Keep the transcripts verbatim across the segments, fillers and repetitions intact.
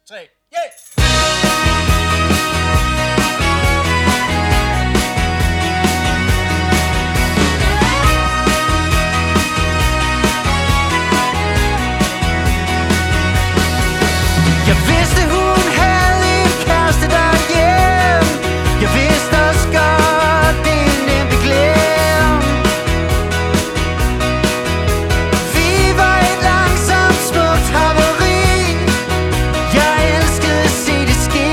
tre, yeah! Jeg vidste hun havde en kæreste derhjemme. Jeg vidste også godt det er nemt at glemme. Vi var et langsomt smukt haveri. Jeg elskede at se det ske.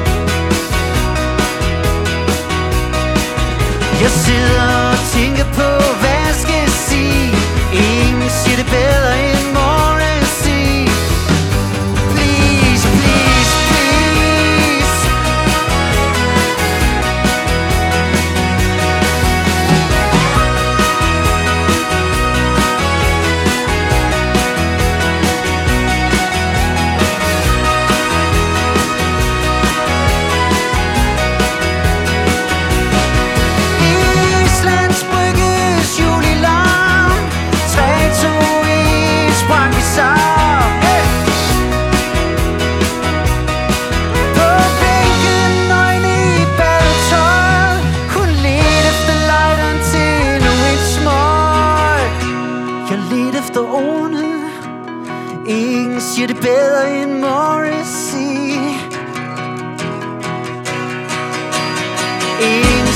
Jeg sidder og tænker på hvad jeg skal sige. Ingen siger det bedre end Morrissey. Please, please, please. Islands Brygges julelarm. tre, to, et, sprang vi sammen. Hey! På bænken, nøgne i badetøj. Hun ledte efter lighteren til endnu et smøg. Jeg ledte efter ordene. Ingen siger det bedre end Morrissey. Ingen